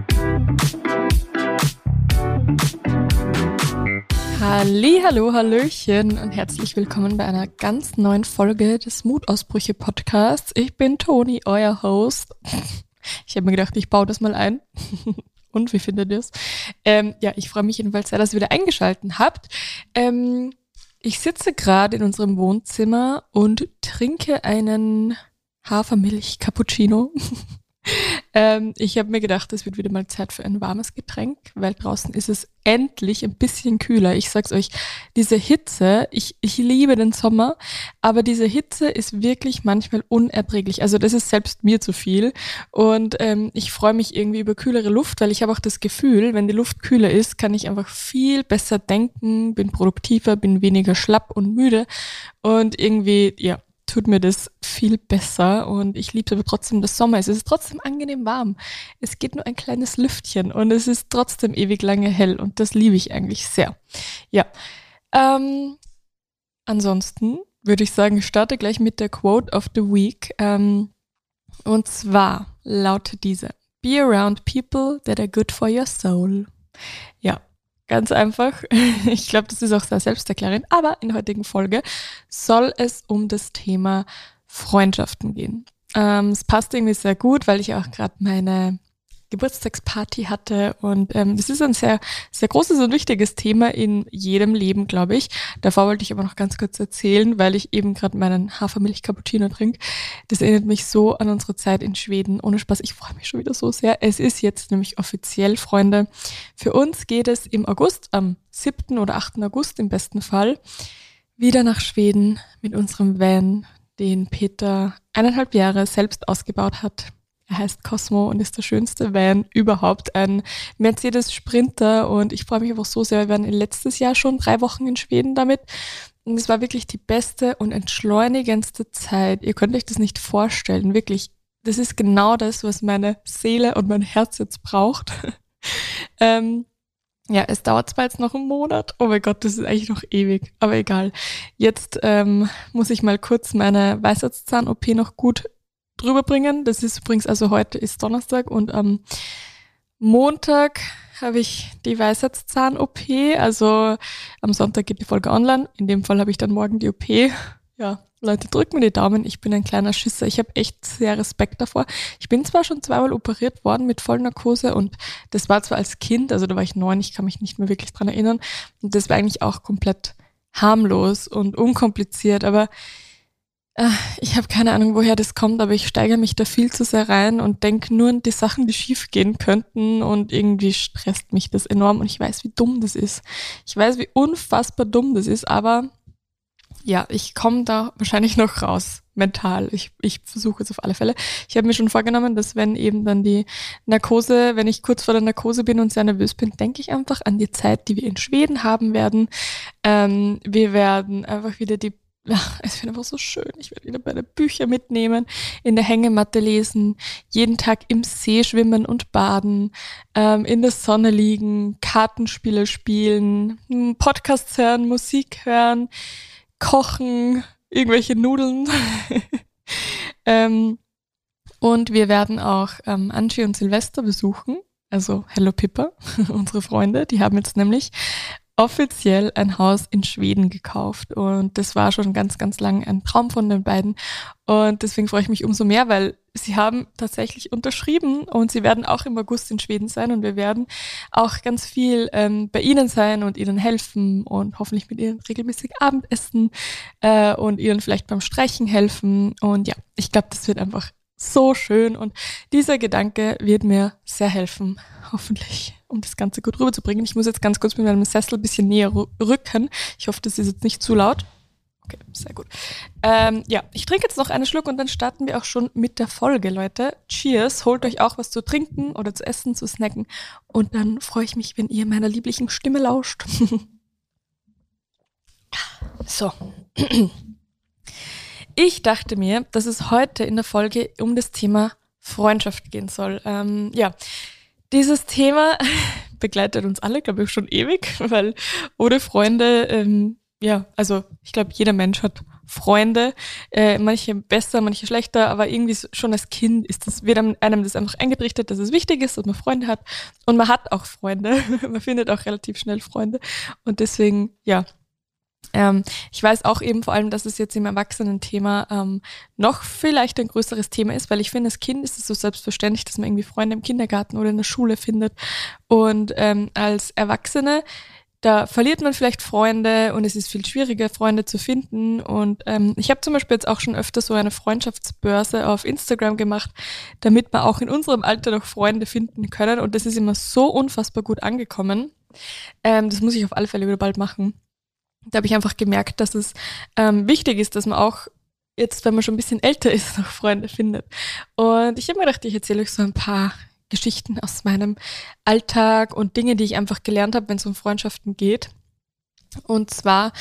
Hallihallo, Hallöchen und herzlich willkommen bei einer ganz neuen Folge des Mutausbrüche-Podcasts. Ich bin Toni, euer Host. Ich habe mir gedacht, ich baue das mal ein. Und, wie findet ihr es? Ich freue mich jedenfalls sehr, dass ihr wieder eingeschaltet habt. Ich sitze gerade in unserem Wohnzimmer und trinke einen Hafermilch-Cappuccino. Ich habe mir gedacht, es wird wieder mal Zeit für ein warmes Getränk, weil draußen ist es endlich ein bisschen kühler. Ich sag's euch, diese Hitze, ich liebe den Sommer, aber diese Hitze ist wirklich manchmal unerträglich. Also das ist selbst mir zu viel und ich freue mich irgendwie über kühlere Luft, weil ich habe auch das Gefühl, wenn die Luft kühler ist, kann ich einfach viel besser denken, bin produktiver, bin weniger schlapp und müde und irgendwie, ja, tut mir das viel besser und ich liebe aber trotzdem das Sommer. Es ist trotzdem angenehm warm. Es geht nur ein kleines Lüftchen und es ist trotzdem ewig lange hell und das liebe ich eigentlich sehr. Ja, ansonsten würde ich sagen, ich starte gleich mit der Quote of the Week und zwar lautet diese: Be around people that are good for your soul. Ja. Ganz einfach. Ich glaube, das ist auch sehr selbsterklärend. Aber in der heutigen Folge soll es um das Thema Freundschaften gehen. Es passt irgendwie sehr gut, weil ich auch gerade meine Geburtstagsparty hatte und das ist ein sehr, sehr großes und wichtiges Thema in jedem Leben, glaube ich. Davor wollte ich aber noch ganz kurz erzählen, weil ich eben gerade meinen Hafermilch-Cappuccino trinke. Das erinnert mich so an unsere Zeit in Schweden. Ohne Spaß, ich freue mich schon wieder so sehr. Es ist jetzt nämlich offiziell, Freunde. Für uns geht es im August, am 7. oder 8. August im besten Fall, wieder nach Schweden mit unserem Van, den Peter 1,5 Jahre selbst ausgebaut hat. Er heißt Cosmo und ist der schönste Van überhaupt, ein Mercedes Sprinter und ich freue mich einfach so sehr. Wir waren letztes Jahr schon 3 Wochen in Schweden damit und es war wirklich die beste und entschleunigendste Zeit. Ihr könnt euch das nicht vorstellen, wirklich. Das ist genau das, was meine Seele und mein Herz jetzt braucht. Es dauert zwar jetzt noch einen Monat, oh mein Gott, das ist eigentlich noch ewig, aber egal. Jetzt muss ich mal kurz meine Weisheitszahn-OP noch gut drüber bringen. Das ist übrigens, also heute ist Donnerstag und am Montag habe ich die Weisheitszahn-OP, also am Sonntag geht die Folge online. In dem Fall habe ich dann morgen die OP. Ja, Leute, drückt mir die Daumen. Ich bin ein kleiner Schisser. Ich habe echt sehr Respekt davor. Ich bin zwar schon 2-mal operiert worden mit Vollnarkose und das war zwar als Kind, also da war ich 9, ich kann mich nicht mehr wirklich dran erinnern. Und das war eigentlich auch komplett harmlos und unkompliziert, aber ich habe keine Ahnung, woher das kommt, aber ich steigere mich da viel zu sehr rein und denke nur an die Sachen, die schief gehen könnten und irgendwie stresst mich das enorm und ich weiß, wie dumm das ist. Ich weiß, wie unfassbar dumm das ist, aber ja, ich komme da wahrscheinlich noch raus, mental. Ich versuche es auf alle Fälle. Ich habe mir schon vorgenommen, dass wenn eben dann die Narkose, wenn ich kurz vor der Narkose bin und sehr nervös bin, denke ich einfach an die Zeit, die wir in Schweden haben werden. Wir werden einfach wieder es wird einfach so schön. Ich werde wieder meine Bücher mitnehmen, in der Hängematte lesen, jeden Tag im See schwimmen und baden, in der Sonne liegen, Kartenspiele spielen, Podcasts hören, Musik hören, kochen, irgendwelche Nudeln. Und wir werden auch Angie und Silvester besuchen. Also Hello Pippa, unsere Freunde. Die haben jetzt nämlich offiziell ein Haus in Schweden gekauft und das war schon ganz, ganz lang ein Traum von den beiden und deswegen freue ich mich umso mehr, weil sie haben tatsächlich unterschrieben und sie werden auch im August in Schweden sein und wir werden auch ganz viel bei ihnen sein und ihnen helfen und hoffentlich mit ihnen regelmäßig Abendessen und ihnen vielleicht beim Streichen helfen und ja, ich glaube, das wird einfach so schön und dieser Gedanke wird mir sehr helfen, hoffentlich, um das Ganze gut rüberzubringen. Ich muss jetzt ganz kurz mit meinem Sessel ein bisschen näher rücken. Ich hoffe, das ist jetzt nicht zu laut. Okay, sehr gut. Ich trinke jetzt noch einen Schluck und dann starten wir auch schon mit der Folge, Leute. Cheers, holt euch auch was zu trinken oder zu essen, zu snacken und dann freue ich mich, wenn ihr meiner lieblichen Stimme lauscht. So. Ich dachte mir, dass es heute in der Folge um das Thema Freundschaft gehen soll. Dieses Thema begleitet uns alle, glaube ich, schon ewig, weil ohne Freunde, ich glaube, jeder Mensch hat Freunde, manche besser, manche schlechter, aber irgendwie schon als Kind wird einem das einfach eingetrichtert, dass es wichtig ist, dass man Freunde hat und man hat auch Freunde, man findet auch relativ schnell Freunde und deswegen, ja, ich weiß auch eben vor allem, dass es jetzt im Erwachsenen-Thema noch vielleicht ein größeres Thema ist, weil ich finde, als Kind ist es so selbstverständlich, dass man irgendwie Freunde im Kindergarten oder in der Schule findet. Und als Erwachsene, da verliert man vielleicht Freunde und es ist viel schwieriger, Freunde zu finden. Und ich habe zum Beispiel jetzt auch schon öfter so eine Freundschaftsbörse auf Instagram gemacht, damit wir auch in unserem Alter noch Freunde finden können. Und das ist immer so unfassbar gut angekommen. Das muss ich auf alle Fälle wieder bald machen. Da habe ich einfach gemerkt, dass es wichtig ist, dass man auch jetzt, wenn man schon ein bisschen älter ist, noch Freunde findet. Und ich habe mir gedacht, ich erzähle euch so ein paar Geschichten aus meinem Alltag und Dinge, die ich einfach gelernt habe, wenn es um Freundschaften geht. Und zwar,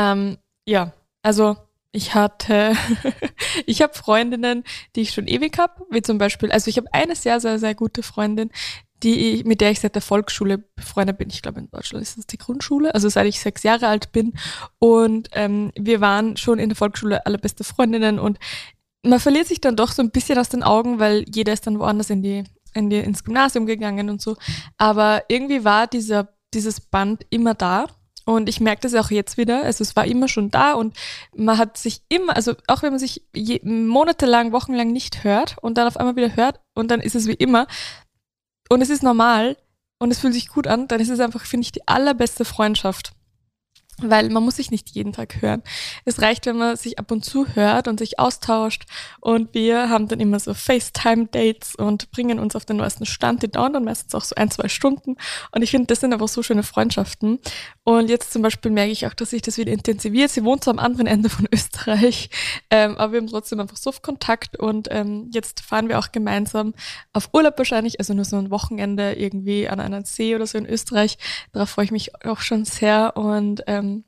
ja, also ich hatte, ich habe Freundinnen, die ich schon ewig habe, wie zum Beispiel, also ich habe eine sehr, sehr, sehr gute Freundin, mit der ich seit der Volksschule befreundet bin. Ich glaube, in Deutschland ist das die Grundschule, also seit ich 6 Jahre alt bin. Und wir waren schon in der Volksschule allerbeste Freundinnen und man verliert sich dann doch so ein bisschen aus den Augen, weil jeder ist dann woanders ins Gymnasium gegangen und so. Aber irgendwie war dieses Band immer da. Und ich merke das auch jetzt wieder. Also es war immer schon da und man hat sich immer, also auch wenn man sich monatelang, wochenlang nicht hört und dann auf einmal wieder hört und dann ist es wie immer, und es ist normal und es fühlt sich gut an, dann ist es einfach, finde ich, die allerbeste Freundschaft. Weil man muss sich nicht jeden Tag hören. Es reicht, wenn man sich ab und zu hört und sich austauscht. Und wir haben dann immer so FaceTime-Dates und bringen uns auf den neuesten Stand. Die dauern dann meistens auch so 1-2 Stunden. Und ich finde, das sind einfach so schöne Freundschaften. Und jetzt zum Beispiel merke ich auch, dass sich das wieder intensiviert. Sie wohnt so am anderen Ende von Österreich. Aber wir haben trotzdem einfach so viel Kontakt. Und jetzt fahren wir auch gemeinsam auf Urlaub wahrscheinlich. Also nur so ein Wochenende irgendwie an einem See oder so in Österreich. Darauf freue ich mich auch schon sehr. Und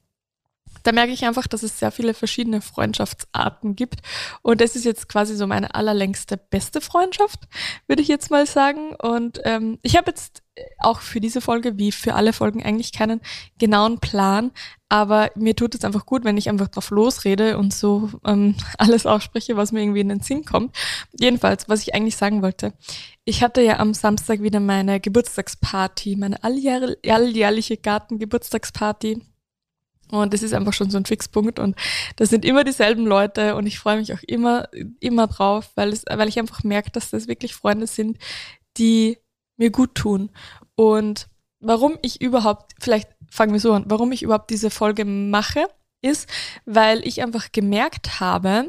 da merke ich einfach, dass es sehr viele verschiedene Freundschaftsarten gibt. Und das ist jetzt quasi so meine allerlängste beste Freundschaft, würde ich jetzt mal sagen. Und ich habe jetzt auch für diese Folge, wie für alle Folgen, eigentlich keinen genauen Plan. Aber mir tut es einfach gut, wenn ich einfach drauf losrede und so alles ausspreche, was mir irgendwie in den Sinn kommt. Jedenfalls, was ich eigentlich sagen wollte. Ich hatte ja am Samstag wieder meine Geburtstagsparty, meine alljährliche Gartengeburtstagsparty. Und das ist einfach schon so ein Fixpunkt und das sind immer dieselben Leute und ich freue mich auch immer drauf, weil ich einfach merke, dass das wirklich Freunde sind, die mir gut tun. Und vielleicht fangen wir so an, warum ich überhaupt diese Folge mache, ist, weil ich einfach gemerkt habe,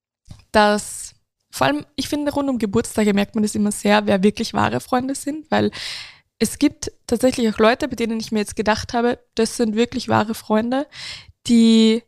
dass vor allem, ich finde, rund um Geburtstage merkt man das immer sehr, wer wirklich wahre Freunde sind, weil es gibt tatsächlich auch Leute, bei denen ich mir jetzt gedacht habe, das sind wirklich wahre Freunde, die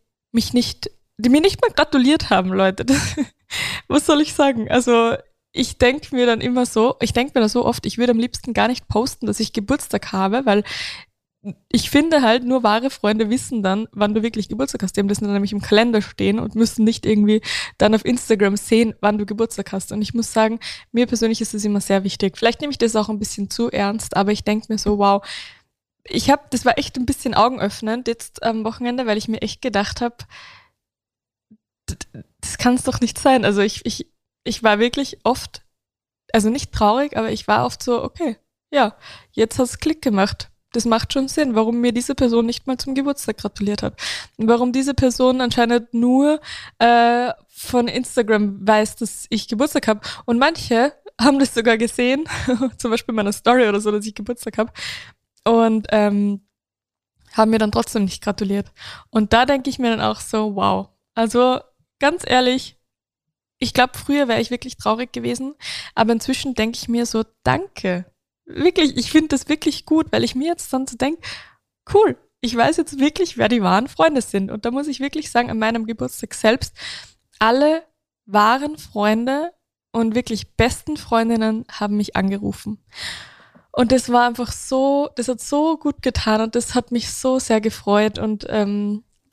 mir nicht mal gratuliert haben, Leute. Was soll ich sagen? Also ich denke mir da so oft, ich würde am liebsten gar nicht posten, dass ich Geburtstag habe, weil ich finde halt, nur wahre Freunde wissen dann, wann du wirklich Geburtstag hast. Die haben das dann nämlich im Kalender stehen und müssen nicht irgendwie dann auf Instagram sehen, wann du Geburtstag hast. Und ich muss sagen, mir persönlich ist das immer sehr wichtig. Vielleicht nehme ich das auch ein bisschen zu ernst, aber ich denke mir so, wow, das war echt ein bisschen augenöffnend jetzt am Wochenende, weil ich mir echt gedacht habe, das kann es doch nicht sein. Also ich war wirklich oft, also nicht traurig, aber ich war oft so, okay, ja, jetzt hast du Klick gemacht. Das macht schon Sinn, warum mir diese Person nicht mal zum Geburtstag gratuliert hat. Und warum diese Person anscheinend nur von Instagram weiß, dass ich Geburtstag habe. Und manche haben das sogar gesehen, zum Beispiel in meiner Story oder so, dass ich Geburtstag habe. Und haben mir dann trotzdem nicht gratuliert. Und da denke ich mir dann auch so, wow. Also ganz ehrlich, ich glaube, früher wäre ich wirklich traurig gewesen. Aber inzwischen denke ich mir so, danke. Wirklich, ich finde das wirklich gut, weil ich mir jetzt dann so denke, cool, ich weiß jetzt wirklich, wer die wahren Freunde sind. Und da muss ich wirklich sagen, an meinem Geburtstag selbst, alle wahren Freunde und wirklich besten Freundinnen haben mich angerufen. Und das war einfach so, das hat so gut getan und das hat mich so sehr gefreut. Und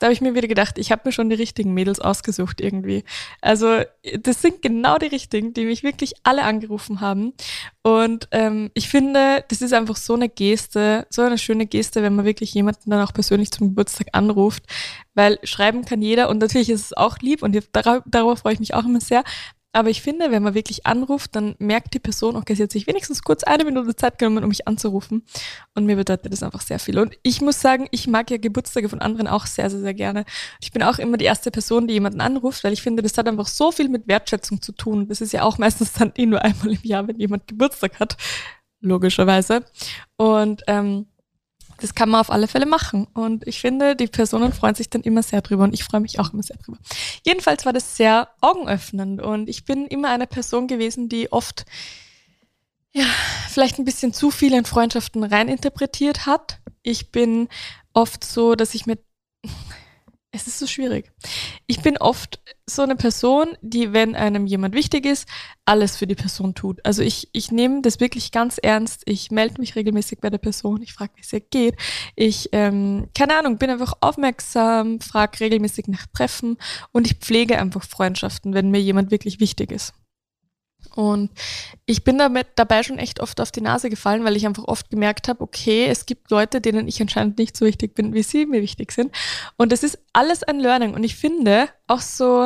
da habe ich mir wieder gedacht, ich habe mir schon die richtigen Mädels ausgesucht irgendwie. Also das sind genau die richtigen, die mich wirklich alle angerufen haben. Und ich finde, das ist einfach so eine Geste, so eine schöne Geste, wenn man wirklich jemanden dann auch persönlich zum Geburtstag anruft, weil schreiben kann jeder und natürlich ist es auch lieb und darauf freue ich mich auch immer sehr. Aber ich finde, wenn man wirklich anruft, dann merkt die Person, okay, sie hat sich wenigstens kurz 1 Minute Zeit genommen, um mich anzurufen. Und mir bedeutet das einfach sehr viel. Und ich muss sagen, ich mag ja Geburtstage von anderen auch sehr, sehr, sehr gerne. Ich bin auch immer die erste Person, die jemanden anruft, weil ich finde, das hat einfach so viel mit Wertschätzung zu tun. Das ist ja auch meistens dann nur einmal im Jahr, wenn jemand Geburtstag hat. Logischerweise. Und das kann man auf alle Fälle machen. Und ich finde, die Personen freuen sich dann immer sehr drüber und ich freue mich auch immer sehr drüber. Jedenfalls war das sehr augenöffnend und ich bin immer eine Person gewesen, die oft, ja, vielleicht ein bisschen zu viel in Freundschaften reininterpretiert hat. Ich bin oft so, dass ich mit, es ist so schwierig. Ich bin oft so eine Person, die, wenn einem jemand wichtig ist, alles für die Person tut. Also ich nehme das wirklich ganz ernst. Ich melde mich regelmäßig bei der Person. Ich frage, wie es ihr geht. Ich, keine Ahnung, bin einfach aufmerksam, frage regelmäßig nach Treffen und ich pflege einfach Freundschaften, wenn mir jemand wirklich wichtig ist. Und ich bin dabei schon echt oft auf die Nase gefallen, weil ich einfach oft gemerkt habe, okay, es gibt Leute, denen ich anscheinend nicht so wichtig bin, wie sie mir wichtig sind. Und das ist alles ein Learning. Und ich finde, auch so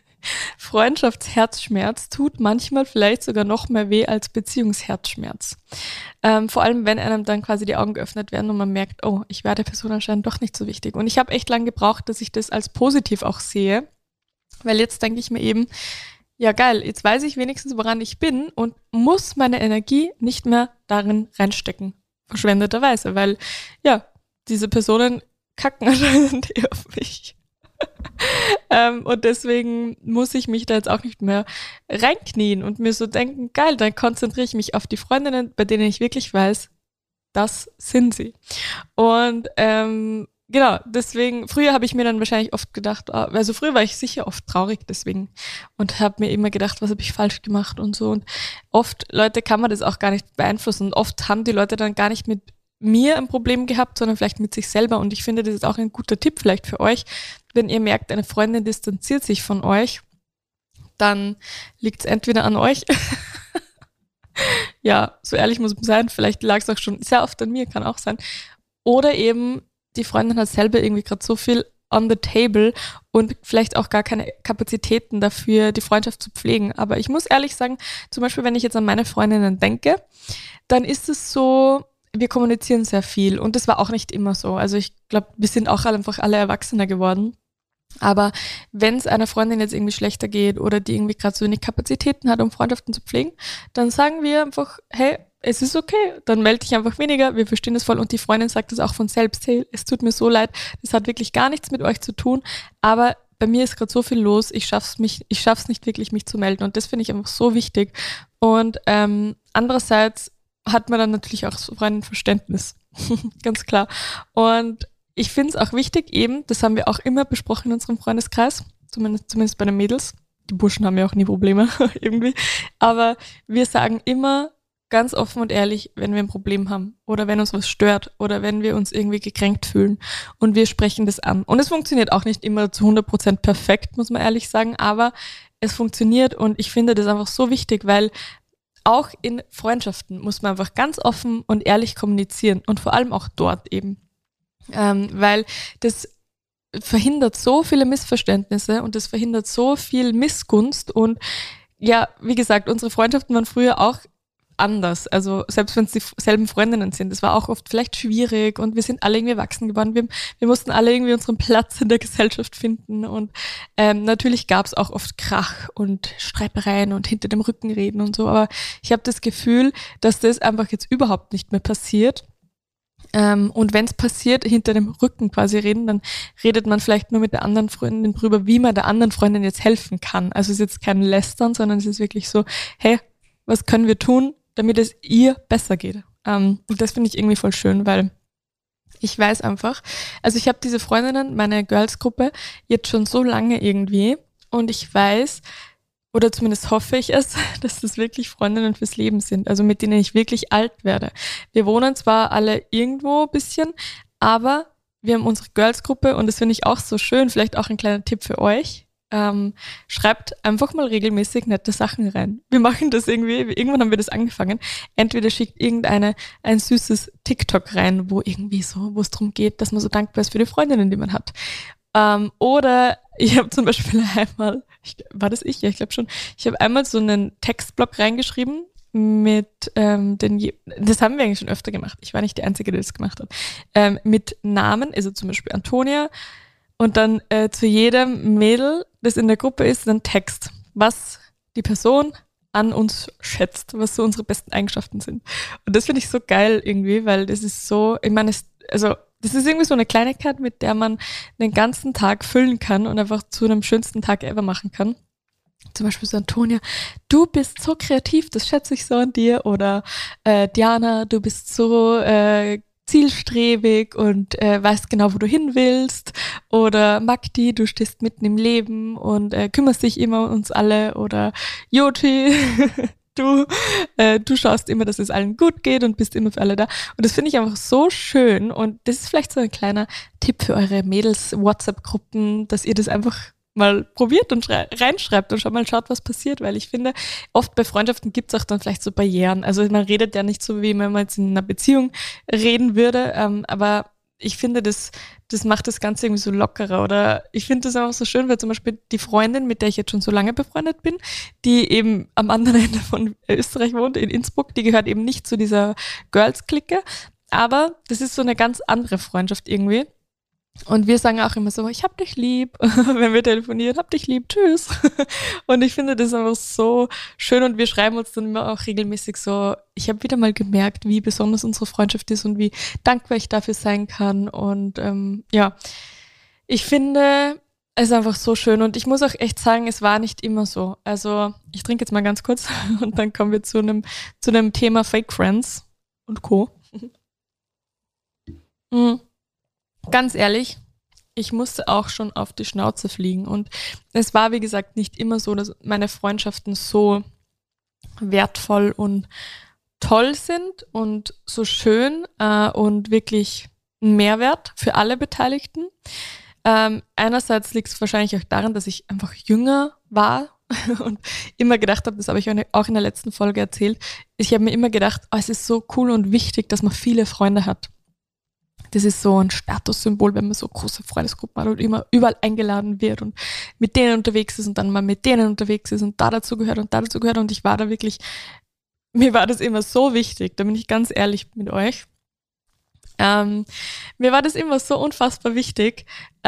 Freundschaftsherzschmerz tut manchmal vielleicht sogar noch mehr weh als Beziehungsherzschmerz. Vor allem, wenn einem dann quasi die Augen geöffnet werden und man merkt, oh, ich wäre der Person anscheinend doch nicht so wichtig. Und ich habe echt lang gebraucht, dass ich das als positiv auch sehe, weil jetzt denke ich mir eben, ja geil, jetzt weiß ich wenigstens, woran ich bin und muss meine Energie nicht mehr darin reinstecken, verschwendeterweise, weil ja, diese Personen kacken anscheinend auf mich. Und deswegen muss ich mich da jetzt auch nicht mehr reinknien und mir so denken, geil, dann konzentriere ich mich auf die Freundinnen, bei denen ich wirklich weiß, das sind sie. Und genau, deswegen, früher habe ich mir dann wahrscheinlich oft gedacht, also früher war ich sicher oft traurig deswegen und habe mir immer gedacht, was habe ich falsch gemacht und so. Und oft, Leute, kann man das auch gar nicht beeinflussen und oft haben die Leute dann gar nicht mit mir ein Problem gehabt, sondern vielleicht mit sich selber. Und ich finde, das ist auch ein guter Tipp vielleicht für euch. Wenn ihr merkt, eine Freundin distanziert sich von euch, dann liegt es entweder an euch. Ja, so ehrlich muss man sein. Vielleicht lag es auch schon sehr oft an mir, kann auch sein. Oder eben, die Freundin hat selber irgendwie gerade so viel on the table und vielleicht auch gar keine Kapazitäten dafür, die Freundschaft zu pflegen. Aber ich muss ehrlich sagen, zum Beispiel, wenn ich jetzt an meine Freundinnen denke, dann ist es so, wir kommunizieren sehr viel und das war auch nicht immer so. Also ich glaube, wir sind auch einfach alle erwachsener geworden. Aber wenn es einer Freundin jetzt irgendwie schlechter geht oder die irgendwie gerade so wenig Kapazitäten hat, um Freundschaften zu pflegen, dann sagen wir einfach, hey, es ist okay, dann melde dich einfach weniger, wir verstehen das voll und die Freundin sagt das auch von selbst, hey, es tut mir so leid, das hat wirklich gar nichts mit euch zu tun, aber bei mir ist gerade so viel los, ich schaff's nicht wirklich, mich zu melden und das finde ich einfach so wichtig und andererseits hat man dann natürlich auch so ein Verständnis, ganz klar und ich finde es auch wichtig eben, das haben wir auch immer besprochen in unserem Freundeskreis, zumindest bei den Mädels, die Burschen haben ja auch nie Probleme irgendwie, aber wir sagen immer ganz offen und ehrlich, wenn wir ein Problem haben oder wenn uns was stört oder wenn wir uns irgendwie gekränkt fühlen und wir sprechen das an. Und es funktioniert auch nicht immer zu 100% perfekt, muss man ehrlich sagen, aber es funktioniert und ich finde das einfach so wichtig, weil auch in Freundschaften muss man einfach ganz offen und ehrlich kommunizieren und vor allem auch dort eben. Weil das verhindert so viele Missverständnisse und das verhindert so viel Missgunst und ja, wie gesagt, unsere Freundschaften waren früher auch anders. Also selbst wenn es dieselben Freundinnen sind, das war auch oft vielleicht schwierig und wir sind alle irgendwie erwachsen geworden. Wir mussten alle irgendwie unseren Platz in der Gesellschaft finden und natürlich gab es auch oft Krach und Streitereien und hinter dem Rücken reden und so, aber ich habe das Gefühl, dass das einfach jetzt überhaupt nicht mehr passiert. Und wenn es passiert, hinter dem Rücken quasi reden, dann redet man vielleicht nur mit der anderen Freundin drüber, wie man der anderen Freundin jetzt helfen kann. Also es ist jetzt kein Lästern, sondern es ist wirklich so, hey, was können wir tun, damit es ihr besser geht? Und das finde ich irgendwie voll schön, weil ich weiß einfach, also ich habe diese Freundinnen, meine Girls-Gruppe, jetzt schon so lange irgendwie und ich weiß, oder zumindest hoffe ich es, dass das wirklich Freundinnen fürs Leben sind, also mit denen ich wirklich alt werde. Wir wohnen zwar alle irgendwo ein bisschen, aber wir haben unsere Girls-Gruppe und das finde ich auch so schön, vielleicht auch ein kleiner Tipp für euch. Schreibt einfach mal regelmäßig nette Sachen rein. Wir machen das irgendwann haben wir das angefangen. Entweder schickt irgendeine ein süßes TikTok rein, wo es darum geht, dass man so dankbar ist für die Freundinnen, die man hat. Oder ich habe zum Beispiel einmal, Ja, ich glaube schon, ich habe einmal so einen Textblock reingeschrieben mit das haben wir eigentlich schon öfter gemacht. Ich war nicht die Einzige, die das gemacht hat. Mit Namen, also zum Beispiel Antonia, und dann zu jedem Mädel, das in der Gruppe ist, ein Text, was die Person an uns schätzt, was so unsere besten Eigenschaften sind. Und das finde ich so geil irgendwie, weil das ist so, ich meine, das ist irgendwie so eine Kleinigkeit, mit der man den ganzen Tag füllen kann und einfach zu einem schönsten Tag ever machen kann. Zum Beispiel so Antonia, du bist so kreativ, das schätze ich so an dir. Oder Diana, du bist so zielstrebig und weißt genau, wo du hin willst. Oder Magdi, du stehst mitten im Leben und kümmerst dich immer um uns alle. Oder Joti, du schaust immer, dass es allen gut geht und bist immer für alle da. Und das finde ich einfach so schön. Und das ist vielleicht so ein kleiner Tipp für eure Mädels-WhatsApp-Gruppen, dass ihr das einfach mal probiert und reinschreibt und schaut, was passiert, weil ich finde, oft bei Freundschaften gibt es auch dann vielleicht so Barrieren. Also man redet ja nicht so, wie wenn man jetzt in einer Beziehung reden würde, aber ich finde, das macht das Ganze irgendwie so lockerer. Oder ich finde das einfach so schön, weil zum Beispiel die Freundin, mit der ich jetzt schon so lange befreundet bin, die eben am anderen Ende von Österreich wohnt, in Innsbruck, die gehört eben nicht zu dieser Girls-Clique, aber das ist so eine ganz andere Freundschaft irgendwie. Und wir sagen auch immer so, ich hab dich lieb, wenn wir telefonieren, hab dich lieb, tschüss. Und ich finde das einfach so schön und wir schreiben uns dann immer auch regelmäßig so, ich habe wieder mal gemerkt, wie besonders unsere Freundschaft ist und wie dankbar ich dafür sein kann. Und ja, ich finde es einfach so schön und ich muss auch echt sagen, es war nicht immer so. Also ich trinke jetzt mal ganz kurz und dann kommen wir zu einem Thema Fake Friends und Co. Mhm. Ganz ehrlich, ich musste auch schon auf die Schnauze fliegen und es war, wie gesagt, nicht immer so, dass meine Freundschaften so wertvoll und toll sind und so schön und wirklich ein Mehrwert für alle Beteiligten. Einerseits liegt es wahrscheinlich auch daran, dass ich einfach jünger war und immer gedacht habe, das habe ich auch in der letzten Folge erzählt, ich habe mir immer gedacht, es ist so cool und wichtig, dass man viele Freunde hat. Das ist so ein Statussymbol, wenn man so große Freundesgruppen hat und immer überall eingeladen wird und mit denen unterwegs ist und dann mal mit denen unterwegs ist und da dazu gehört und da dazu gehört. Und ich war da wirklich, mir war das immer so wichtig, da bin ich ganz ehrlich mit euch. Mir war das immer so unfassbar wichtig,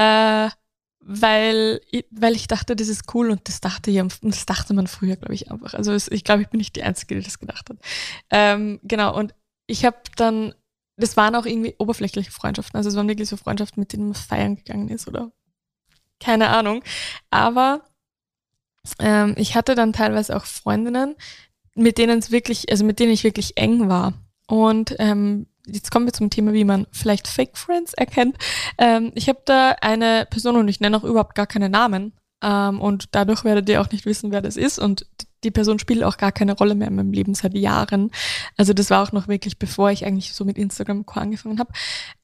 weil ich dachte, das ist cool und das dachte man früher, glaube ich, einfach. Also ich glaube, ich bin nicht die Einzige, die das gedacht hat. Genau, und ich habe dann das waren auch irgendwie oberflächliche Freundschaften. Also es waren wirklich so Freundschaften, mit denen man feiern gegangen ist oder keine Ahnung. Aber ich hatte dann teilweise auch Freundinnen, mit denen ich wirklich eng war. Und jetzt kommen wir zum Thema, wie man vielleicht Fake Friends erkennt. Ich habe da eine Person und ich nenne auch überhaupt gar keine Namen. Und dadurch werdet ihr auch nicht wissen, wer das ist. Und die Person spielt auch gar keine Rolle mehr in meinem Leben seit Jahren. Also das war auch noch wirklich, bevor ich eigentlich so mit Instagram angefangen habe.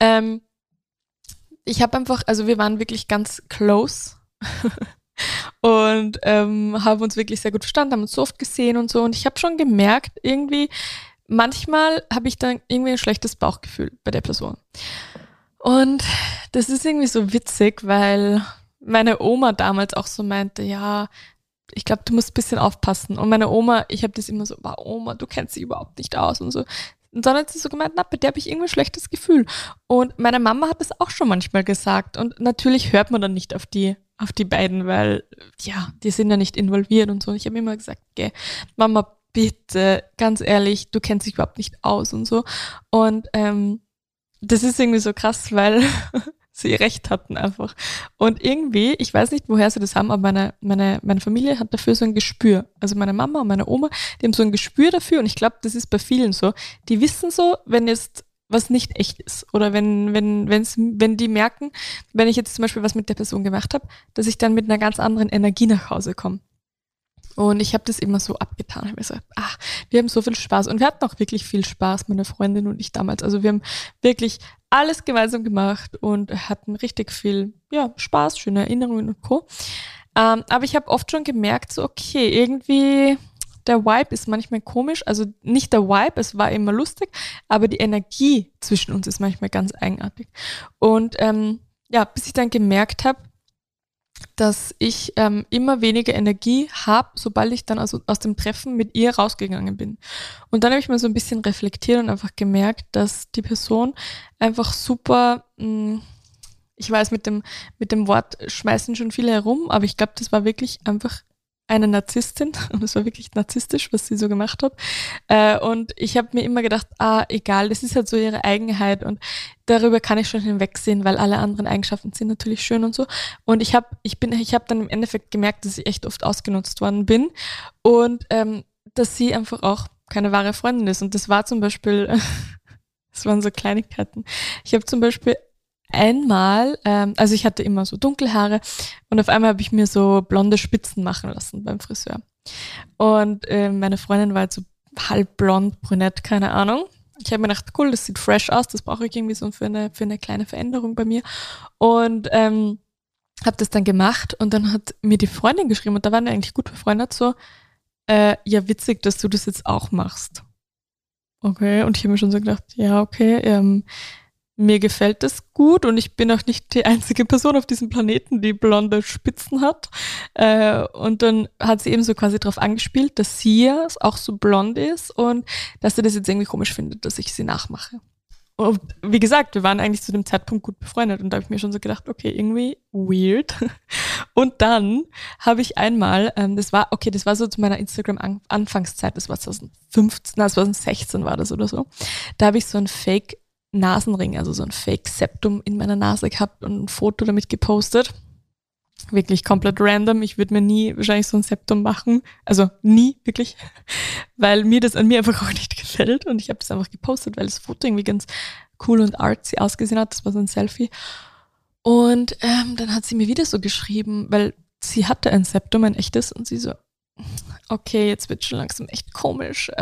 Ich habe einfach, also wir waren wirklich ganz close und haben uns wirklich sehr gut verstanden, haben uns so oft gesehen und so. Und ich habe schon gemerkt, irgendwie, manchmal habe ich dann irgendwie ein schlechtes Bauchgefühl bei der Person. Und das ist irgendwie so witzig, weil meine Oma damals auch so meinte, ja, ich glaube, du musst ein bisschen aufpassen. Und meine Oma, ich habe das immer so, wow, Oma, du kennst sie überhaupt nicht aus und so. Und dann hat sie so gemeint, na, bei der habe ich irgendwie ein schlechtes Gefühl. Und meine Mama hat das auch schon manchmal gesagt. Und natürlich hört man dann nicht auf die beiden, weil, ja, die sind ja nicht involviert und so. Und ich habe immer gesagt, okay, Mama, bitte, ganz ehrlich, du kennst dich überhaupt nicht aus und so. Und das ist irgendwie so krass, weil sie recht hatten einfach. Und irgendwie, ich weiß nicht, woher sie das haben, aber meine Familie hat dafür so ein Gespür. Also meine Mama und meine Oma, die haben so ein Gespür dafür und ich glaube, das ist bei vielen so. Die wissen so, wenn jetzt was nicht echt ist oder wenn die merken, wenn ich jetzt zum Beispiel was mit der Person gemacht habe, dass ich dann mit einer ganz anderen Energie nach Hause komme. Und ich habe das immer so abgetan. Ich habe gesagt, wir haben so viel Spaß. Und wir hatten auch wirklich viel Spaß, meine Freundin und ich damals. Also wir haben wirklich alles gemeinsam gemacht und hatten richtig viel Spaß, schöne Erinnerungen und Co. Aber ich habe oft schon gemerkt, so okay, irgendwie der Vibe ist manchmal komisch. Also nicht der Vibe, es war immer lustig, aber die Energie zwischen uns ist manchmal ganz eigenartig. Und bis ich dann gemerkt habe, dass ich immer weniger Energie habe, sobald ich dann also aus dem Treffen mit ihr rausgegangen bin. Und dann habe ich mal so ein bisschen reflektiert und einfach gemerkt, dass die Person einfach super, ich weiß, mit dem Wort schmeißen schon viele herum, aber ich glaube, das war wirklich einfach eine Narzisstin und es war wirklich narzisstisch, was sie so gemacht hat. Und ich habe mir immer gedacht, egal, das ist halt so ihre Eigenheit und darüber kann ich schon hinwegsehen, weil alle anderen Eigenschaften sind natürlich schön und so. Und ich habe dann im Endeffekt gemerkt, dass ich echt oft ausgenutzt worden bin und dass sie einfach auch keine wahre Freundin ist. Und das war zum Beispiel, das waren so Kleinigkeiten. Ich habe zum Beispiel einmal, also ich hatte immer so Dunkelhaare und auf einmal habe ich mir so blonde Spitzen machen lassen beim Friseur. Und meine Freundin war halt so halb blond, brünett, keine Ahnung. Ich habe mir gedacht, cool, das sieht fresh aus, das brauche ich irgendwie so für eine kleine Veränderung bei mir. Und habe das dann gemacht und dann hat mir die Freundin geschrieben und da waren wir eigentlich gut befreundet, so, ja witzig, dass du das jetzt auch machst. Okay, und ich habe mir schon so gedacht, ja okay, mir gefällt das gut und ich bin auch nicht die einzige Person auf diesem Planeten, die blonde Spitzen hat. Und dann hat sie eben so quasi darauf angespielt, dass sie ja auch so blond ist und dass sie das jetzt irgendwie komisch findet, dass ich sie nachmache. Und wie gesagt, wir waren eigentlich zu dem Zeitpunkt gut befreundet und da habe ich mir schon so gedacht, okay, irgendwie weird. Und dann habe ich einmal, das war so zu meiner Instagram-Anfangszeit, das war 2016 war das oder so, da habe ich so ein Fake-Nasenring, also so ein Fake-Septum in meiner Nase gehabt und ein Foto damit gepostet. Wirklich komplett random. Ich würde mir nie wahrscheinlich so ein Septum machen. Also nie, wirklich. Weil mir das an mir einfach auch nicht gefällt. Und ich habe das einfach gepostet, weil das Foto irgendwie ganz cool und artsy ausgesehen hat. Das war so ein Selfie. Und dann hat sie mir wieder so geschrieben, weil sie hatte ein Septum, ein echtes. Und sie so, okay, jetzt wird schon langsam echt komisch.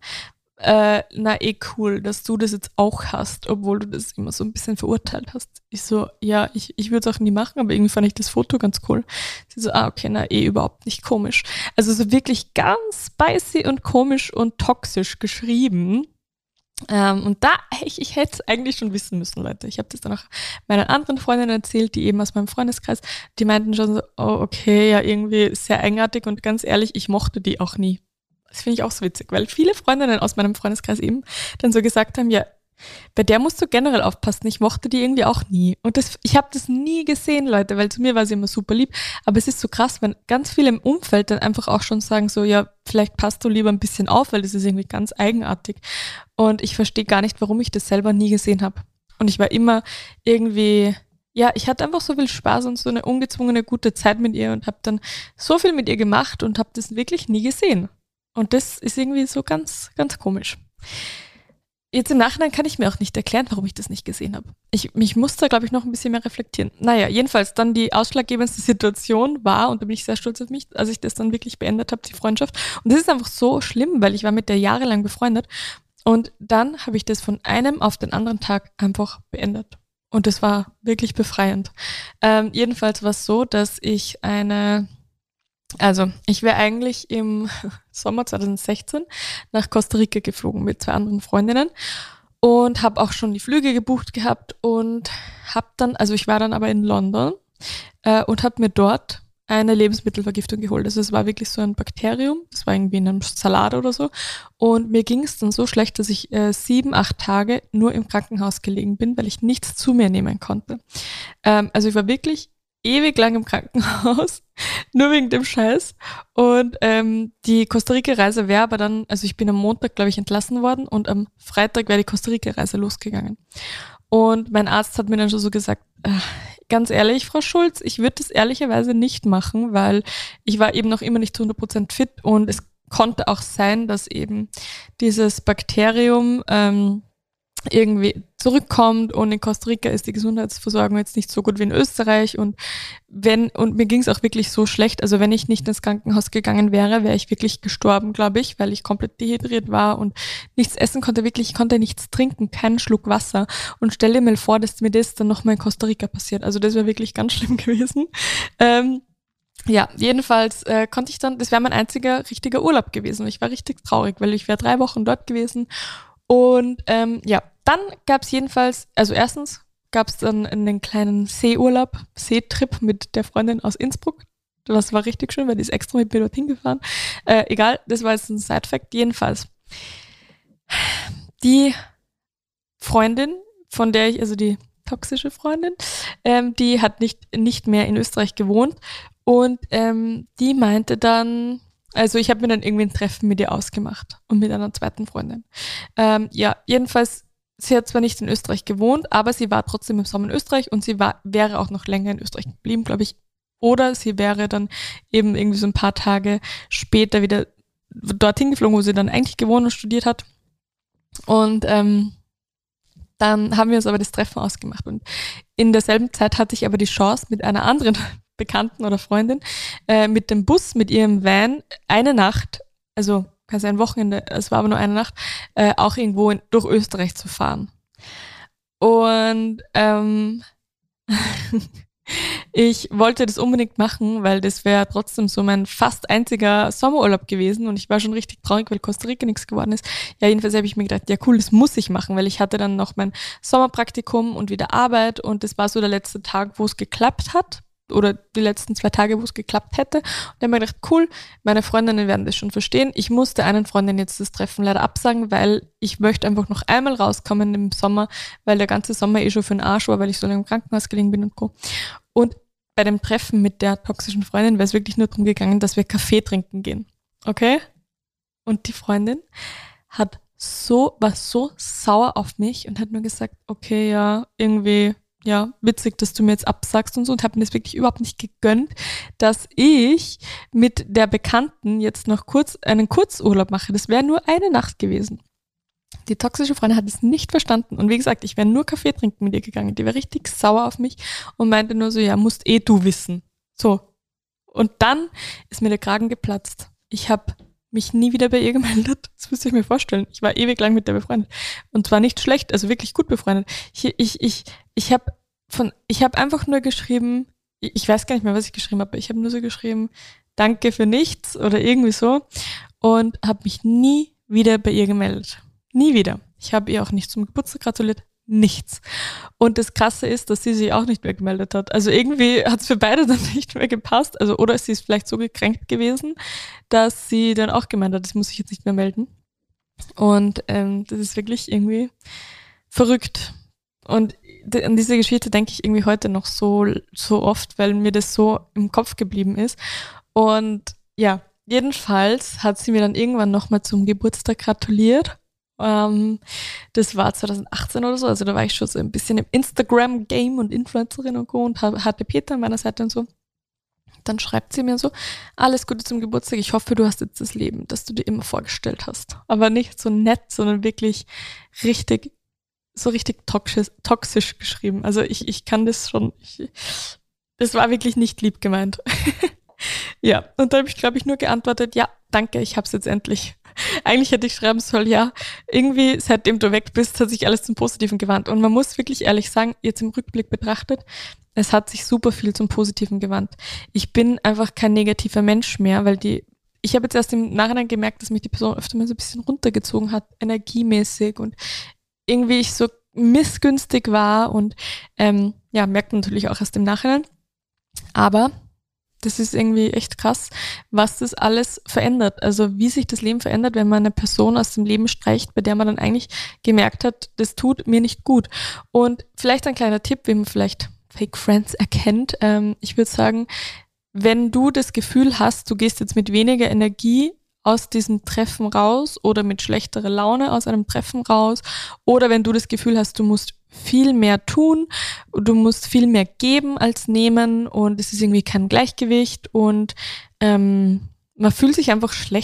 Cool, dass du das jetzt auch hast, obwohl du das immer so ein bisschen verurteilt hast. Ich so, ja, ich würde es auch nie machen, aber irgendwie fand ich das Foto ganz cool. Sie so, okay, überhaupt nicht komisch. Also so wirklich ganz spicy und komisch und toxisch geschrieben. Und ich hätte es eigentlich schon wissen müssen, Leute. Ich habe das dann auch meinen anderen Freundinnen erzählt, die eben aus meinem Freundeskreis, die meinten schon so, oh, okay, ja, irgendwie sehr eigenartig und ganz ehrlich, ich mochte die auch nie. Das finde ich auch so witzig, weil viele Freundinnen aus meinem Freundeskreis eben dann so gesagt haben, ja, bei der musst du generell aufpassen, ich mochte die irgendwie auch nie. Und ich habe das nie gesehen, Leute, weil zu mir war sie immer super lieb. Aber es ist so krass, wenn ganz viele im Umfeld dann einfach auch schon sagen so, ja, vielleicht passt du lieber ein bisschen auf, weil das ist irgendwie ganz eigenartig. Und ich verstehe gar nicht, warum ich das selber nie gesehen habe. Und ich war immer irgendwie, ja, ich hatte einfach so viel Spaß und so eine ungezwungene gute Zeit mit ihr und habe dann so viel mit ihr gemacht und habe das wirklich nie gesehen. Und das ist irgendwie so ganz, ganz komisch. Jetzt im Nachhinein kann ich mir auch nicht erklären, warum ich das nicht gesehen habe. Ich musste, glaube ich, noch ein bisschen mehr reflektieren. Naja, jedenfalls dann die ausschlaggebendste Situation war, und da bin ich sehr stolz auf mich, als ich das dann wirklich beendet habe, die Freundschaft. Und das ist einfach so schlimm, weil ich war mit der jahrelang befreundet. Und dann habe ich das von einem auf den anderen Tag einfach beendet. Und das war wirklich befreiend. Jedenfalls war es so, dass ich wäre eigentlich im Sommer 2016 nach Costa Rica geflogen mit 2 anderen Freundinnen und habe auch schon die Flüge gebucht gehabt und ich war dann aber in London und habe mir dort eine Lebensmittelvergiftung geholt. Also es war wirklich so ein Bakterium, das war irgendwie in einem Salat oder so und mir ging es dann so schlecht, dass ich 7, 8 Tage nur im Krankenhaus gelegen bin, weil ich nichts zu mir nehmen konnte. Also ich war wirklich ewig lang im Krankenhaus, nur wegen dem Scheiß. Und die Costa Rica-Reise wäre aber dann, also ich bin am Montag, glaube ich, entlassen worden und am Freitag wäre die Costa Rica-Reise losgegangen. Und mein Arzt hat mir dann schon so gesagt, ganz ehrlich, Frau Schulz, ich würde das ehrlicherweise nicht machen, weil ich war eben noch immer nicht zu 100% fit und es konnte auch sein, dass eben dieses Bakterium irgendwie zurückkommt, und in Costa Rica ist die Gesundheitsversorgung jetzt nicht so gut wie in Österreich, und mir ging es auch wirklich so schlecht, also wenn ich nicht ins Krankenhaus gegangen wäre, wäre ich wirklich gestorben, glaube ich, weil ich komplett dehydriert war und nichts essen konnte, wirklich, ich konnte nichts trinken, keinen Schluck Wasser, und stell dir mal vor, dass mir das dann nochmal in Costa Rica passiert, also das wäre wirklich ganz schlimm gewesen. Ja, jedenfalls konnte ich dann, das wäre mein einziger richtiger Urlaub gewesen. Ich war richtig traurig, weil ich wäre 3 Wochen dort gewesen. Und ja, dann gab es jedenfalls, also erstens gab es dann einen kleinen Seeurlaub, Seetrip mit der Freundin aus Innsbruck. Das war richtig schön, weil die ist extra mit mir dorthin gefahren. Egal, das war jetzt ein Side-Fact. Jedenfalls, die Freundin, von der ich, also die toxische Freundin, die hat nicht mehr in Österreich gewohnt, und die meinte dann, also ich habe mir dann irgendwie ein Treffen mit ihr ausgemacht und mit einer zweiten Freundin. Ja, jedenfalls, sie hat zwar nicht in Österreich gewohnt, aber sie war trotzdem im Sommer in Österreich, und wäre auch noch länger in Österreich geblieben, glaube ich. Oder sie wäre dann eben irgendwie so ein paar Tage später wieder dorthin geflogen, wo sie dann eigentlich gewohnt und studiert hat. Und dann haben wir uns aber das Treffen ausgemacht, und in derselben Zeit hatte ich aber die Chance, mit einer anderen Bekannten oder Freundin mit dem Bus, mit ihrem Van, eine Nacht, also kann sein Wochenende, es war aber nur eine Nacht, auch irgendwo durch Österreich zu fahren. Und ich wollte das unbedingt machen, weil das wäre trotzdem so mein fast einziger Sommerurlaub gewesen, und ich war schon richtig traurig, weil Costa Rica nichts geworden ist. Ja, jedenfalls habe ich mir gedacht, ja cool, das muss ich machen, weil ich hatte dann noch mein Sommerpraktikum und wieder Arbeit, und das war so der letzte Tag, wo es geklappt hat, oder die letzten 2 Tage, wo es geklappt hätte. Und dann habe ich mir gedacht, cool, meine Freundinnen werden das schon verstehen. Ich musste einen Freundin jetzt das Treffen leider absagen, weil ich möchte einfach noch einmal rauskommen im Sommer, weil der ganze Sommer schon für den Arsch war, weil ich so lange im Krankenhaus gelegen bin und Co. Und bei dem Treffen mit der toxischen Freundin wäre es wirklich nur darum gegangen, dass wir Kaffee trinken gehen. Okay? Und die Freundin war so sauer auf mich und hat nur gesagt, okay, ja, irgendwie, ja, witzig, dass du mir jetzt absagst und so, und habe mir das wirklich überhaupt nicht gegönnt, dass ich mit der Bekannten jetzt noch einen Kurzurlaub mache. Das wäre nur eine Nacht gewesen. Die toxische Freundin hat es nicht verstanden, und wie gesagt, ich wäre nur Kaffee trinken mit ihr gegangen. Die war richtig sauer auf mich und meinte nur so, ja, musst du wissen. So. Und dann ist mir der Kragen geplatzt. Ich habe mich nie wieder bei ihr gemeldet. Das müsst ihr euch mir vorstellen. Ich war ewig lang mit der befreundet. Und zwar nicht schlecht, also wirklich gut befreundet. Ich habe einfach nur geschrieben, ich weiß gar nicht mehr, was ich geschrieben habe, ich habe nur so geschrieben, danke für nichts oder irgendwie so, und habe mich nie wieder bei ihr gemeldet. Nie wieder. Ich habe ihr auch nicht zum Geburtstag gratuliert. Nichts. Und das Krasse ist, dass sie sich auch nicht mehr gemeldet hat. Also irgendwie hat es für beide dann nicht mehr gepasst. Also, oder sie ist vielleicht so gekränkt gewesen, dass sie dann auch gemeint hat, das muss ich jetzt nicht mehr melden. Und das ist wirklich irgendwie verrückt. Und an diese Geschichte denke ich irgendwie heute noch so oft, weil mir das so im Kopf geblieben ist. Und ja, jedenfalls hat sie mir dann irgendwann nochmal zum Geburtstag gratuliert. Das war 2018 oder so, also da war ich schon so ein bisschen im Instagram-Game und Influencerin und Co. und hatte Peter an meiner Seite und so. Dann schreibt sie mir so, alles Gute zum Geburtstag, ich hoffe, du hast jetzt das Leben, das du dir immer vorgestellt hast. Aber nicht so nett, sondern wirklich richtig toxisch geschrieben. Also ich kann das schon, das war wirklich nicht lieb gemeint. Ja, und da habe ich, glaube ich, nur geantwortet, ja, danke, ich hab's jetzt endlich. Eigentlich hätte ich schreiben sollen, ja, irgendwie, seitdem du weg bist, hat sich alles zum Positiven gewandt. Und man muss wirklich ehrlich sagen, jetzt im Rückblick betrachtet, es hat sich super viel zum Positiven gewandt. Ich bin einfach kein negativer Mensch mehr, weil ich habe jetzt erst im Nachhinein gemerkt, dass mich die Person öfter mal so ein bisschen runtergezogen hat, energiemäßig, und irgendwie ich so missgünstig war, und ja, merkt man natürlich auch erst im Nachhinein. Aber das ist irgendwie echt krass, was das alles verändert. Also wie sich das Leben verändert, wenn man eine Person aus dem Leben streicht, bei der man dann eigentlich gemerkt hat, das tut mir nicht gut. Und vielleicht ein kleiner Tipp, wie man vielleicht Fake Friends erkennt. Ich würde sagen, wenn du das Gefühl hast, du gehst jetzt mit weniger Energie aus diesem Treffen raus oder mit schlechterer Laune aus einem Treffen raus, oder wenn du das Gefühl hast, du musst viel mehr tun, du musst viel mehr geben als nehmen, und es ist irgendwie kein Gleichgewicht, und man fühlt sich einfach schlecht.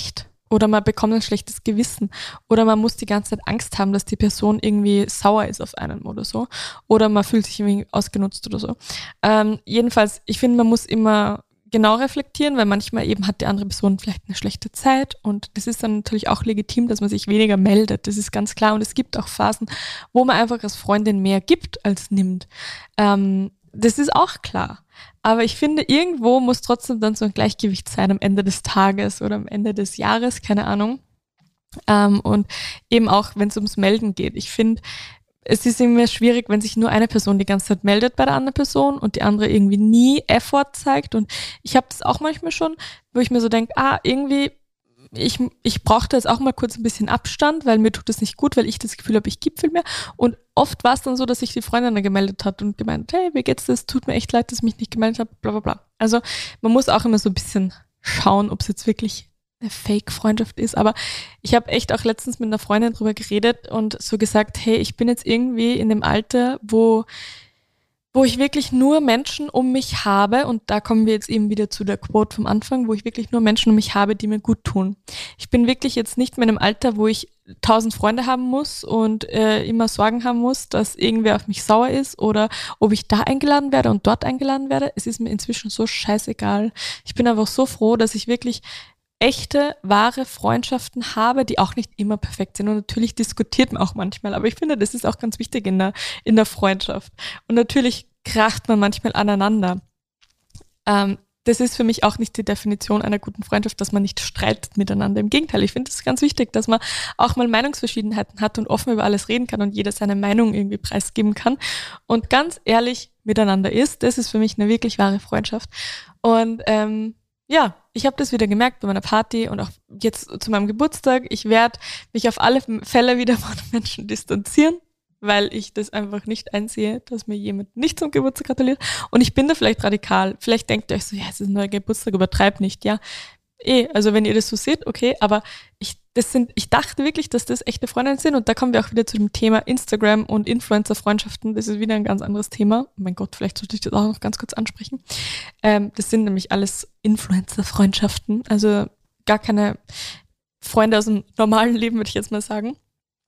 Oder man bekommt ein schlechtes Gewissen. Oder man muss die ganze Zeit Angst haben, dass die Person irgendwie sauer ist auf einen oder so. Oder man fühlt sich irgendwie ausgenutzt oder so. Jedenfalls, ich finde, man muss immer genau reflektieren, weil manchmal eben hat die andere Person vielleicht eine schlechte Zeit und das ist dann natürlich auch legitim, dass man sich weniger meldet. Das ist ganz klar. Und es gibt auch Phasen, wo man einfach als Freundin mehr gibt als nimmt. Das ist auch klar. Aber ich finde, irgendwo muss trotzdem dann so ein Gleichgewicht sein am Ende des Tages oder am Ende des Jahres, keine Ahnung. Und eben auch, wenn es ums Melden geht. Ich finde, es ist immer schwierig, wenn sich nur eine Person die ganze Zeit meldet bei der anderen Person und die andere irgendwie nie Effort zeigt. Und ich habe das auch manchmal schon, wo ich mir so denke, irgendwie, ich brauche da jetzt auch mal kurz ein bisschen Abstand, weil mir tut das nicht gut, weil ich das Gefühl habe, ich gebe viel mehr. Und oft war es dann so, dass sich die Freundin dann gemeldet hat und gemeint, hey, wie geht's das? Tut mir echt leid, dass ich mich nicht gemeldet habe, bla bla bla. Also man muss auch immer so ein bisschen schauen, ob es jetzt wirklich eine Fake-Freundschaft ist. Aber ich habe echt auch letztens mit einer Freundin drüber geredet und so gesagt, hey, ich bin jetzt irgendwie in dem Alter, wo ich wirklich nur Menschen um mich habe, und da kommen wir jetzt eben wieder zu der Quote vom Anfang, wo ich wirklich nur Menschen um mich habe, die mir gut tun. Ich bin wirklich jetzt nicht mehr in einem Alter, wo ich 1000 Freunde haben muss und immer Sorgen haben muss, dass irgendwer auf mich sauer ist oder ob ich da eingeladen werde und dort eingeladen werde. Es ist mir inzwischen so scheißegal. Ich bin einfach so froh, dass ich wirklich echte, wahre Freundschaften habe, die auch nicht immer perfekt sind. Und natürlich diskutiert man auch manchmal, aber ich finde, das ist auch ganz wichtig in der Freundschaft. Und natürlich kracht man manchmal aneinander. Das ist für mich auch nicht die Definition einer guten Freundschaft, dass man nicht streitet miteinander. Im Gegenteil, ich finde es ganz wichtig, dass man auch mal Meinungsverschiedenheiten hat und offen über alles reden kann und jeder seine Meinung irgendwie preisgeben kann und ganz ehrlich miteinander ist. Das ist für mich eine wirklich wahre Freundschaft. Und ja, ich habe das wieder gemerkt bei meiner Party und auch jetzt zu meinem Geburtstag. Ich werde mich auf alle Fälle wieder von Menschen distanzieren, weil ich das einfach nicht einsehe, dass mir jemand nicht zum Geburtstag gratuliert. Und ich bin da vielleicht radikal. Vielleicht denkt ihr euch so, ja, es ist ein neuer Geburtstag, übertreibt nicht. Ja, also wenn ihr das so seht, okay, aber ich dachte wirklich, dass das echte Freundinnen sind, und da kommen wir auch wieder zu dem Thema Instagram und Influencer-Freundschaften. Das ist wieder ein ganz anderes Thema. Oh mein Gott, vielleicht sollte ich das auch noch ganz kurz ansprechen. Das sind nämlich alles Influencer-Freundschaften, also gar keine Freunde aus dem normalen Leben, würde ich jetzt mal sagen.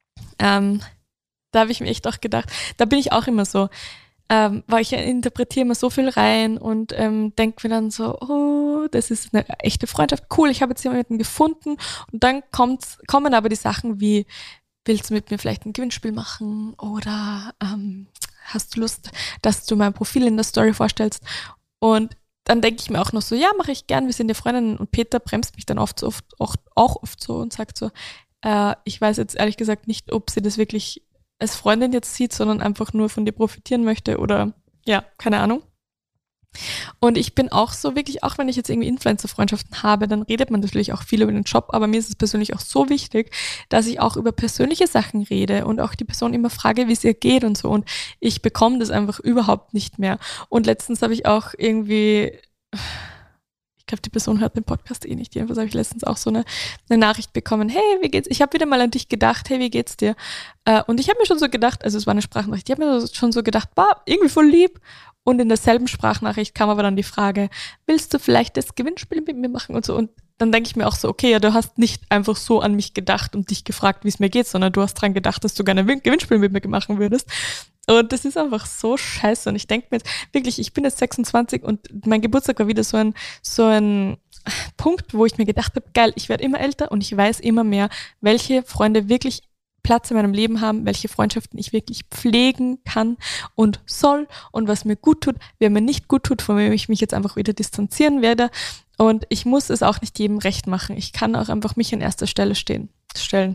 Da habe ich mir echt auch gedacht, da bin ich auch immer so, weil ich interpretiere immer so viel rein und denke mir dann so, oh, das ist eine echte Freundschaft, cool, ich habe jetzt jemanden gefunden, und dann kommen aber die Sachen wie, willst du mit mir vielleicht ein Gewinnspiel machen oder hast du Lust, dass du mein Profil in der Story vorstellst? Und dann denke ich mir auch noch so, ja, mache ich gern, wir sind ja Freundinnen, und Peter bremst mich dann oft so und sagt so, ich weiß jetzt ehrlich gesagt nicht, ob sie das wirklich als Freundin jetzt sieht, sondern einfach nur von dir profitieren möchte oder ja, keine Ahnung. Und ich bin auch so wirklich, auch wenn ich jetzt irgendwie Influencer-Freundschaften habe, dann redet man natürlich auch viel über den Job, aber mir ist es persönlich auch so wichtig, dass ich auch über persönliche Sachen rede und auch die Person immer frage, wie es ihr geht und so, und ich bekomme das einfach überhaupt nicht mehr. Und letztens habe ich auch irgendwie, ich glaube, die Person hört den Podcast eh nicht. Jedenfalls habe ich letztens auch so eine Nachricht bekommen. Hey, wie geht's? Ich habe wieder mal an dich gedacht. Hey, wie geht's dir? Und ich habe mir schon so gedacht, also es war eine Sprachnachricht, ich habe mir schon so gedacht, irgendwie voll lieb. Und in derselben Sprachnachricht kam aber dann die Frage, willst du vielleicht das Gewinnspiel mit mir machen und so? Und dann denke ich mir auch so, okay, ja, du hast nicht einfach so an mich gedacht und dich gefragt, wie es mir geht, sondern du hast dran gedacht, dass du gerne ein Gewinnspiel mit mir machen würdest. Und das ist einfach so scheiße. Und ich denke mir jetzt wirklich, ich bin jetzt 26 und mein Geburtstag war wieder so ein Punkt, wo ich mir gedacht habe, geil, ich werde immer älter und ich weiß immer mehr, welche Freunde wirklich Platz in meinem Leben haben, welche Freundschaften ich wirklich pflegen kann und soll und was mir gut tut, wer mir nicht gut tut, von wem ich mich jetzt einfach wieder distanzieren werde. Und ich muss es auch nicht jedem recht machen. Ich kann auch einfach mich an erster Stelle stellen.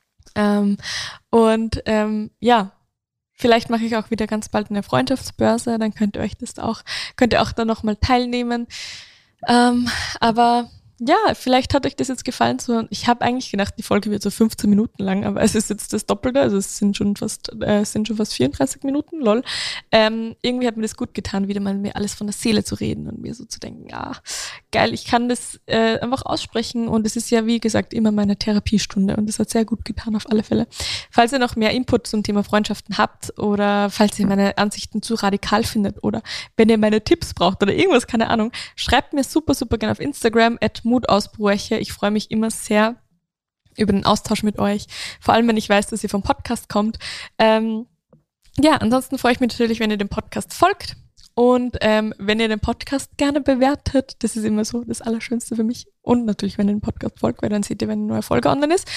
Ja, vielleicht mache ich auch wieder ganz bald eine Freundschaftsbörse, dann könnt ihr auch da nochmal teilnehmen. Aber ja, vielleicht hat euch das jetzt gefallen. Ich habe eigentlich gedacht, die Folge wird so 15 Minuten lang, aber es ist jetzt das Doppelte, also es sind schon fast 34 Minuten, lol. Irgendwie hat mir das gut getan, wieder mal mir alles von der Seele zu reden und mir so zu denken, ja, geil, ich kann das einfach aussprechen, und es ist ja, wie gesagt, immer meine Therapiestunde, und das hat sehr gut getan auf alle Fälle. Falls ihr noch mehr Input zum Thema Freundschaften habt oder falls ihr meine Ansichten zu radikal findet oder wenn ihr meine Tipps braucht oder irgendwas, keine Ahnung, schreibt mir super, super gerne auf Instagram @Mutausbrüche. Ich freue mich immer sehr, über den Austausch mit euch. Vor allem, wenn ich weiß, dass ihr vom Podcast kommt. Ansonsten freue ich mich natürlich, wenn ihr dem Podcast folgt. Und wenn ihr den Podcast gerne bewertet, das ist immer so das Allerschönste für mich. Und natürlich, wenn ihr den Podcast folgt, weil dann seht ihr, wenn eine neue Folge online ist.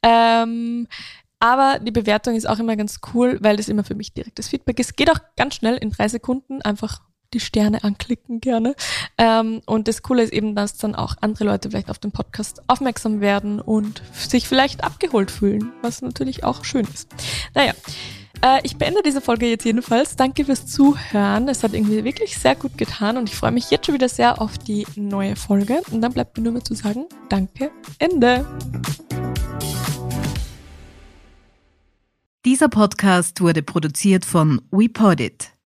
Aber die Bewertung ist auch immer ganz cool, weil das immer für mich direktes Feedback ist. Geht auch ganz schnell in 3 Sekunden, einfach die Sterne anklicken gerne. Und das Coole ist eben, dass dann auch andere Leute vielleicht auf den Podcast aufmerksam werden und sich vielleicht abgeholt fühlen, was natürlich auch schön ist. Naja, ich beende diese Folge jetzt jedenfalls. Danke fürs Zuhören. Es hat irgendwie wirklich sehr gut getan und ich freue mich jetzt schon wieder sehr auf die neue Folge. Und dann bleibt mir nur mehr zu sagen, danke, Ende. Dieser Podcast wurde produziert von WePodit.